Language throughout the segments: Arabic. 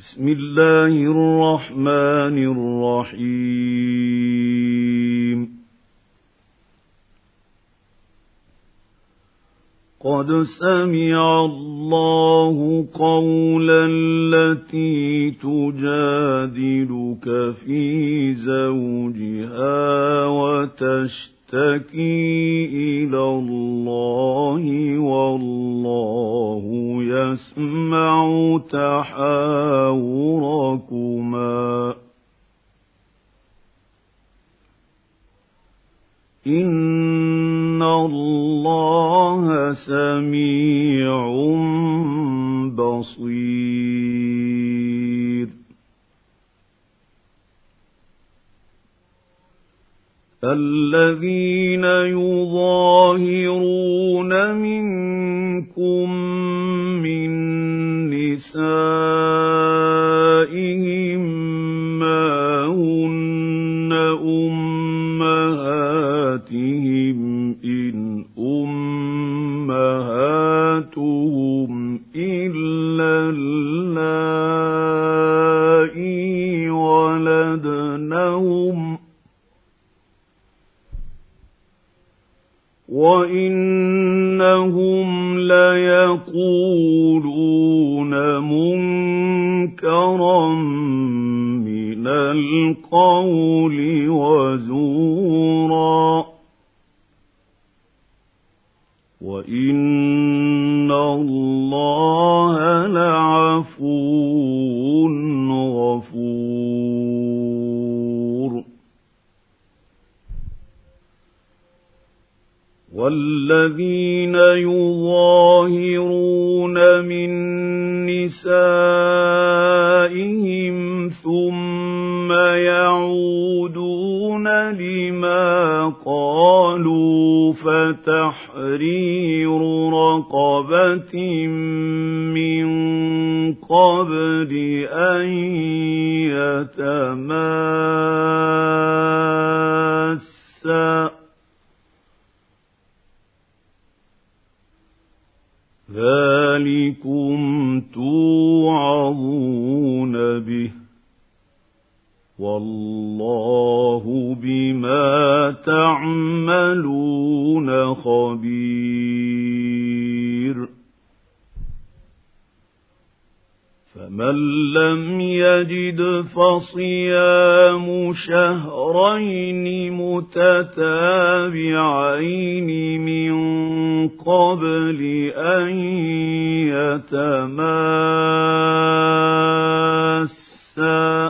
بسم الله الرحمن الرحيم قد سمع الله قول التي تجادلك في زوجها وتشتكي إلى الله والله يسمع تحاوركما إن الله سميع بصير الذين يظاهرون منكم من نسائهم ما هن أمهاتهم إن أمهاتهم إلا اللائي ولدنهم وإنهم ليقولون منكرا من القول وزورا وإن الله لعفو غفور والذين يظاهرون من نسائهم ثم يعودون لما قالوا فتحرير رقبة من قبل أن يتماسا ذلكم توعظون به والله بما تعملون خبير فمن لم يجد فصيام شهرين متتابعين من قبل أن يتماسا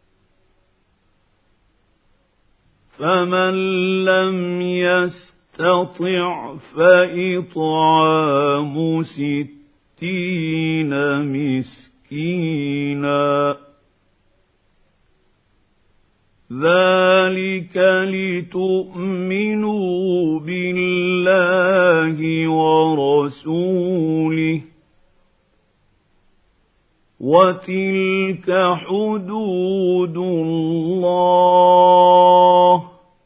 فمن لم يستطع فإطعام 60 مسكينا ذلك لتؤمنوا بالله ورسوله وتلك حدود الله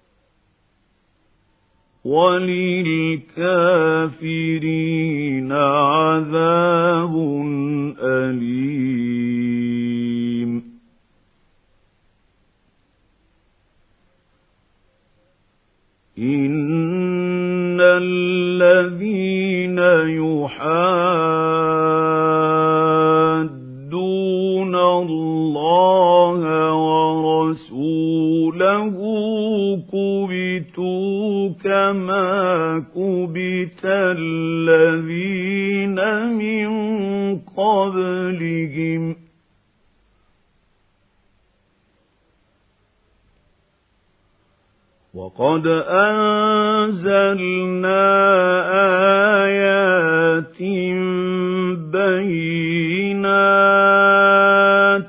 وللكافرين عذاب أليم إن الذين يحادون الله ورسوله كبتوا كما كبت الذين من قبلهم وقد أنزلنا آيات بينات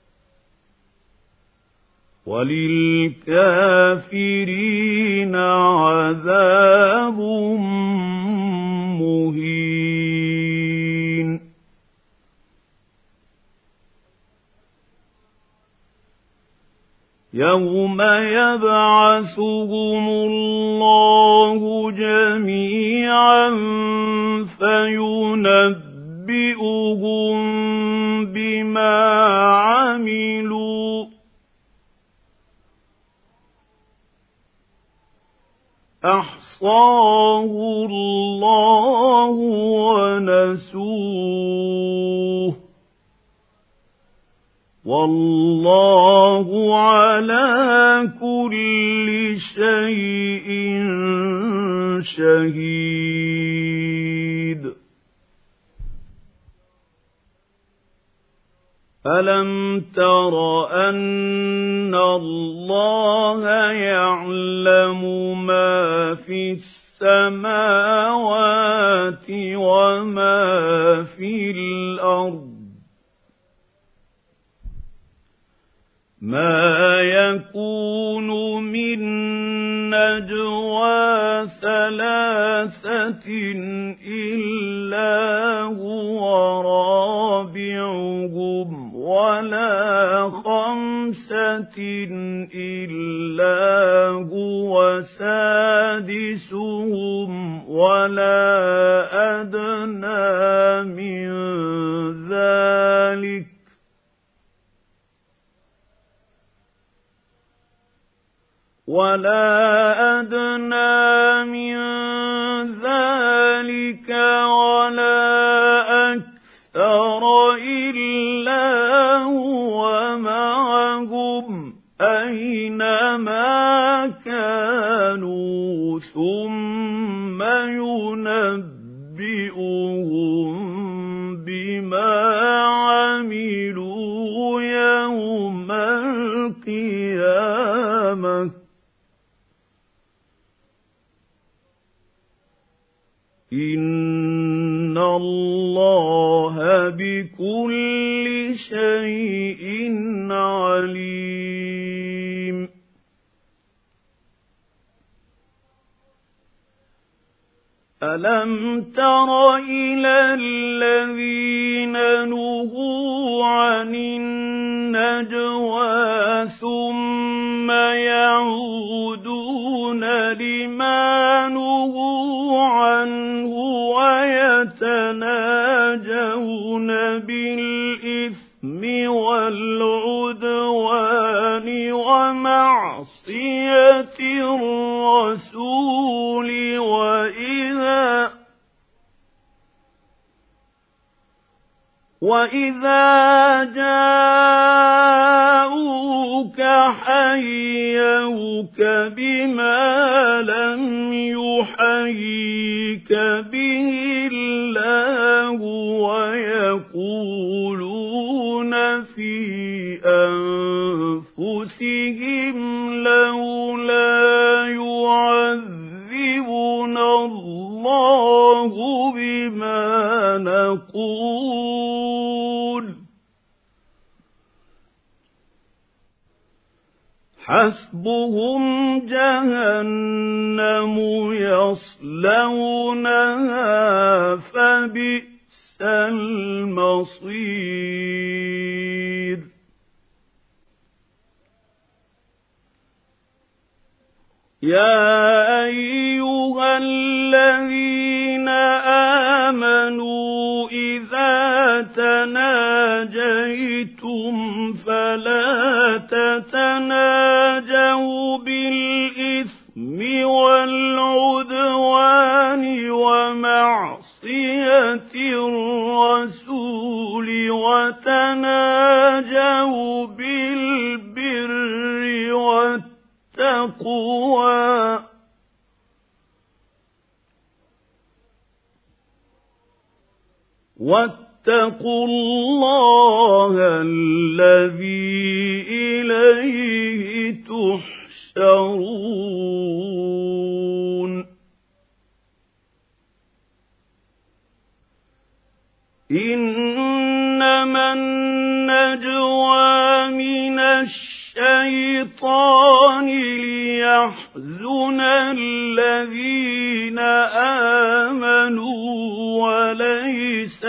وللكافرين عذاب مهين يوم يبعثهم الله جميعا فينبئهم بما أحصاه الله ونسوه والله على كل شيء شهيد ألم تر أن الله يعلم ما في السماوات وما في الأرض ما يكون من نجوى ثلاثة إلا هو رابعهم ولا خمسة إلا هو سادسهم ولا أدنى من ذلك ولا أكثر إلا هو معهم أينما كانوا ثم ينبئهم بما عملوا يوم القيامة إن الله بكل شيء عليم ألم تر إلى الذين نهوا عن النجوى ثم يعودون لما نهوا عنه ويتناجون بالإثم والعدوان ومعصية الرسول وإذا جاءوك حيوك بما لم يحييك به الله ويقولون في أنفسهم لولا يعذبنا الله بما نقول حسبهم جهنم يصلونها فبئس المصير يا أيها الذين آمنوا إذا تناجيتم فلا تتناجوا بالإثم والعدوان ومعصية الرسول وتناجوا بالبر والتقوى واتقوا الله الذي إليه تحشرون إنما النجوى من الشيطان ليحزن الذين آمنوا وليس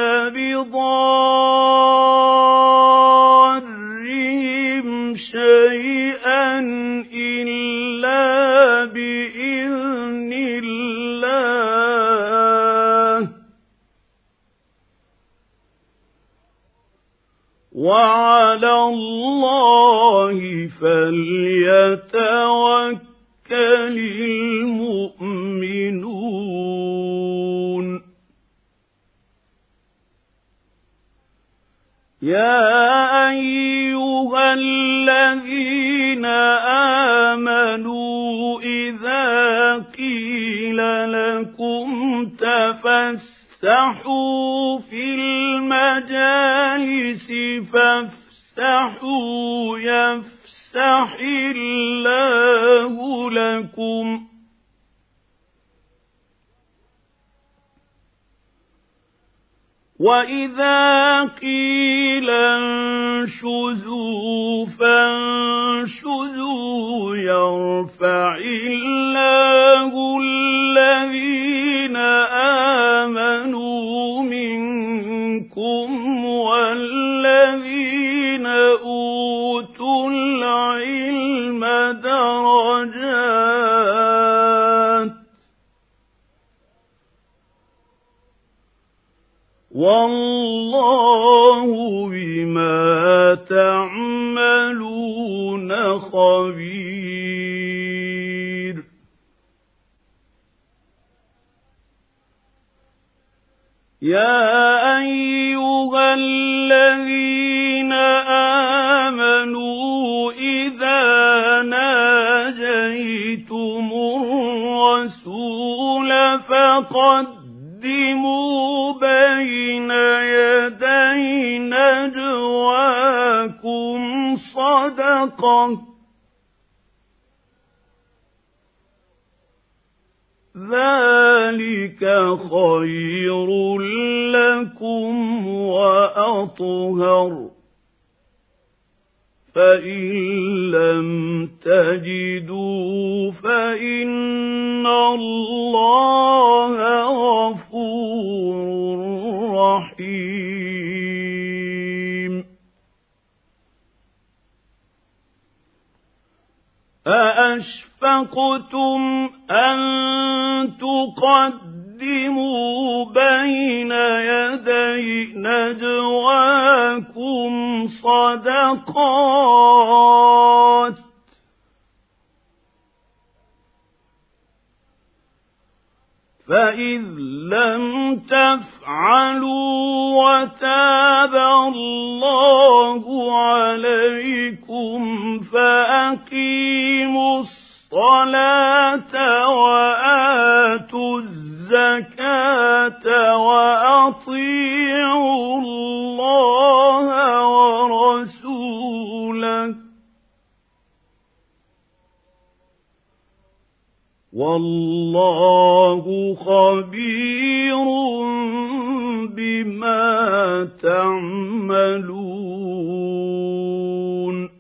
بضارهم شيئا إلا بإذن الله وعلى الله فليتوكل المؤمنون يَا أَيُّهَا الَّذِينَ آمَنُوا إِذَا قِيلَ لَكُمْ تَفَسَّحُوا فِي الْمَجَالِسِ فَافْسَحُوا يَفْسَحِ اللَّهُ لَكُمْ ۖ وَإِذَا قِيلَ انشُزُوا فَانشُزُوا يَرْفَعِ اللَّهُ الَّذِينَ آمَنُوا مِنكُمْ وَالَّذِينَ أُوتُوا الْعِلْمَ دَرَجَاتٍ ۚ وَاللَّهُ بِمَا تَعْمَلُونَ خَبِيرٌ. يَا أَيُّهَا الَّذِينَ آمَنُوا إِذَا نَاجَيْتُمُ الرَّسُولَ فَقَدِّمُوا بَيْنَ يَدَيْ نَجْوَاكُمْ صَدَقَةً ۚ ذَلِكَ خَيْرٌ لَّكُمْ وَأَطْهَرُ ۚ فَإِن لَّمْ تَجِدُوا فَإِنَّ اللَّهَ غَفُورٌ رَّحِيمٌ. أَأَشْفَقْتُمْ أَن تُقَدِّمُوا بَيْنَ يَدَيْ نَجْوَاكُمْ صَدَقَاتٍ ۚ فَإِذْ لَمْ تَفْعَلُوا وَتَابَ اللَّهُ عَلَيْكُمْ فَأَقِيمُوا الصَّلَاةَ وَآتُوا الزَّكَاةَ وَأَطِيعُوا اللَّهَ وَرَسُولَهُ ۚ وَاللَّهُ خَبِيرٌ بِمَا تَعْمَلُونَ.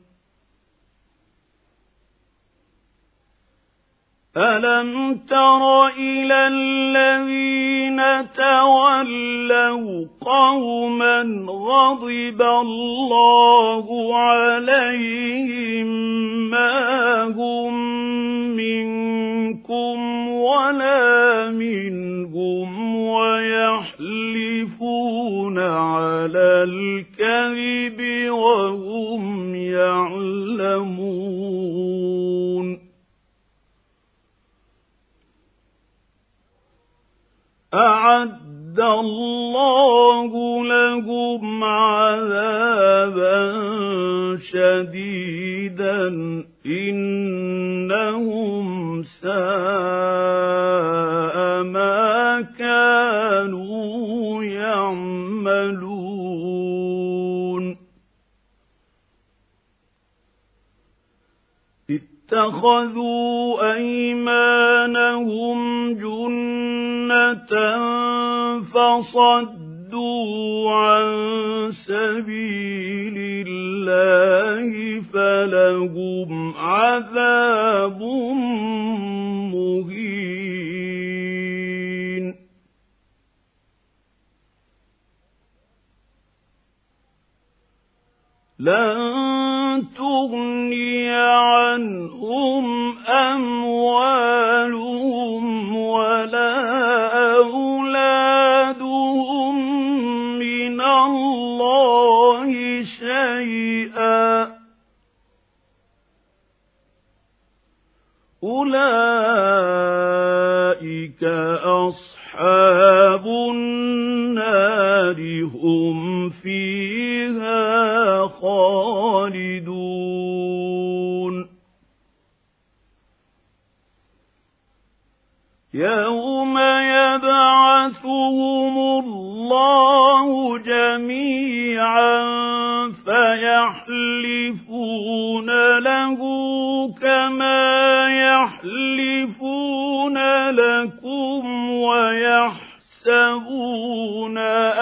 أَلَمْ تَرَ إِلَى الَّذِينَ تَوَلَّوْا قَوْمًا غَضِبَ اللَّهُ عَلَيْهِم مَّا هُم مِّنكُمْ وَلَا مِنْهُمْ وَيَحْلِفُونَ عَلَى الْكَذِبِ وَهُمْ يَعْلَمُونَ. أَعَدَّ اللَّهُ لَهُمْ عَذَابًا شَدِيدًا إِنَّهُمْ سَاءَ مَا كَانُوا يَعْمَلُونَ. اتَّخَذُوا أَيْمَانَهُمْ جُنَّةً فَصَدُّوا عَن سَبِيلِ اللَّهِ فَلَهُمْ عَذَابٌ مُّهِينٌ. لَن تُغْنِيَ عَنْهُمْ أَمْوَالُهُمْ وَلَا أَوْلَادُهُم مِّنَ اللَّهِ شَيْئًا ۖ أُولَٰئِكَ أَصْحَابُ النَّارِ النَّارِ هُمْ فِيهَا خَالِدُونَ يَوْمَ يَبْعَثُهُمُ اللَّهُ جَمِيعًا فَيَحْلِفُونَ لَهُ كَمَا يَحْلِفُونَ لَكُمْ وَيَحْسَبُونَ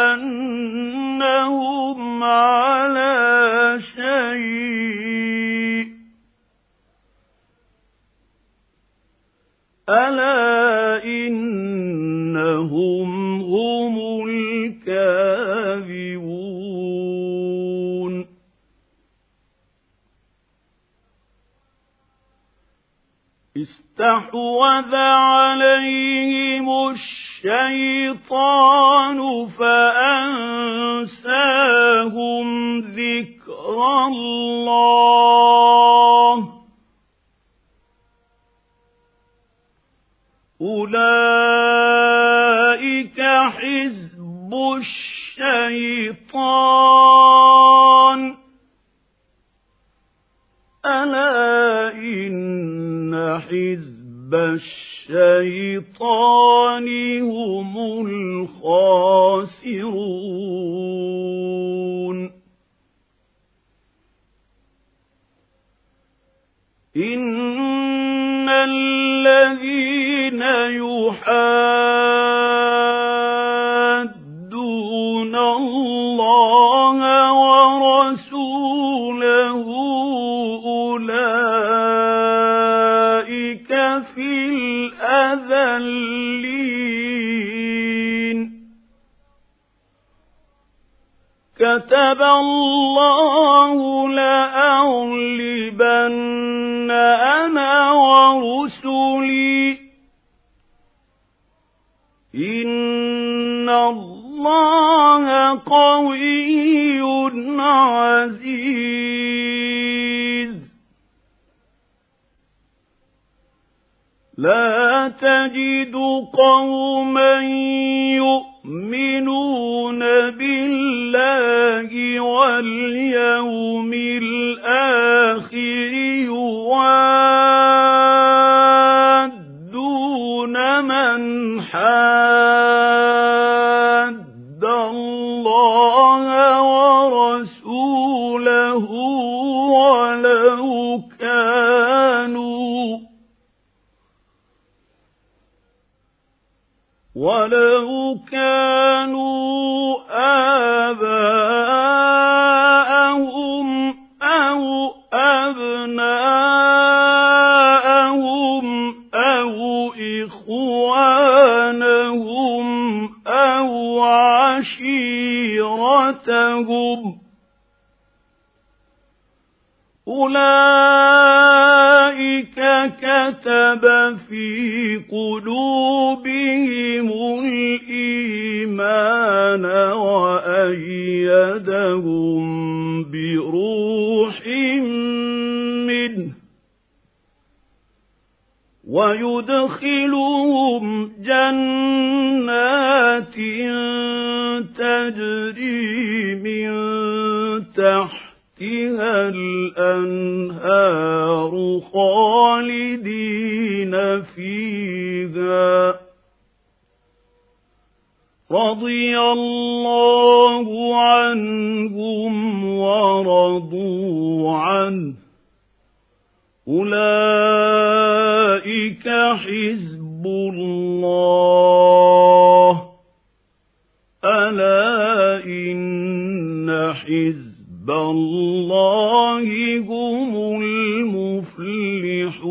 أَنَّهُمْ عَلَىٰ شَيْءٍ ۚ أَلَا إِنَّهُمْ هُمُ الْكَاذِبُونَ اسْتَحْوَذَ عَلَيْهِمُ الشَّيْطَانُ فَأَنسَاهُمْ ذِكْرَ اللَّهِ ۚ أُولَٰئِكَ حِزْبُ الشَّيْطَانِ ۚ أَلَا إِنَّ حِزْبَ الشَّيْطَانِ هُمُ الْخَاسِرُونَ إِنَّ الَّذِينَ يُحَادُّونَ اللَّهَ وَرَسُولَهُ أُولَٰئِكَ فِي الْأَذَلِّينَ كَتَبَ اللَّهُ لَأَغْلِبَنَّ أَنَا وَرُسُلِي ۚ إِنَّ اللَّهَ قَوِيٌّ عَزِيزٌ لَا تَجِدُ قَوْمًا يُؤْمِنُونَ بِاللَّهِ وَالْيَوْمِ الْآخِرِ يُوَادُّونَ مَنْ حَادَّ اللَّهَ وَرَسُولَهُ وَلَوْ كَانُوا آبَاءَهُمْ أَوْ أَبْنَاءَهُمْ أَوْ إِخْوَانَهُمْ أَوْ عَشِيرَتَهُمْ ۚ أُولَئِكَ كَتَبَ فِي قُلُوبِهِمُ الْإِيمَانَ وَأَيَّدَهُم بِرُوحٍ مِّنْهُ وَيُدْخِلُهُمْ جَنَّاتٍ تَجْرِي مِن تَحْتِهَا الْأَنْهَارُ خَالِدِينَ فِيهَا ۚ رَضِيَ اللَّهُ عَنْهُمْ وَرَضُوا عَنْهُ ۚ أُولَئِكَ حِزْبُ اللَّهِ ۚ أَلَا إِنَّ حِزْبَ اللَّهِ هُمُ الْمُفْلِحُونَ